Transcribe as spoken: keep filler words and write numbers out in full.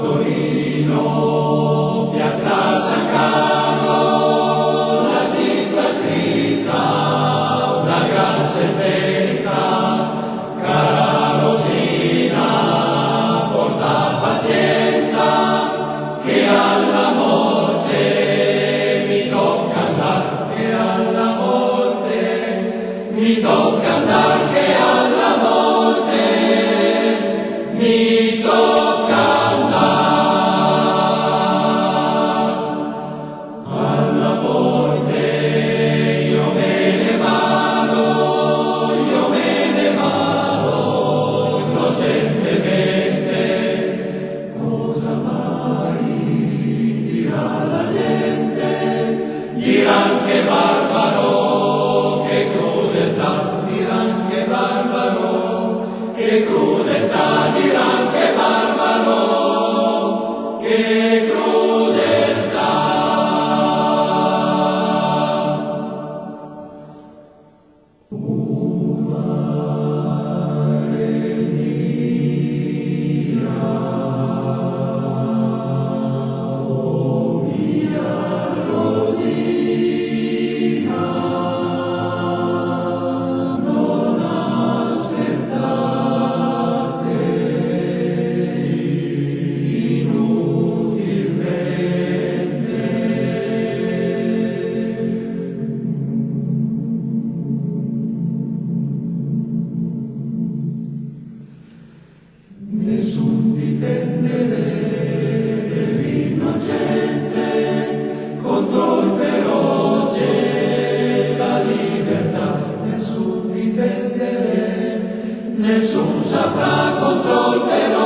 Torino, piazza San Carlo, la ci sta scritta una gran sentenza, cara Rosina, porta pazienza, che alla morte mi tocca andare, che alla morte mi tocca andare, che alla morte mi tocca andare. Alla morte io me ne vado, io me ne vado innocentemente. Cosa mai dirà la gente? Diran che barbaro, che crudeltà, diran che barbaro, che crudeltà, diran che barbaro, che crudeltà. Nessun difendere dell'innocente contro il feroce la libertà, nessun difendere, nessun saprà contro il feroce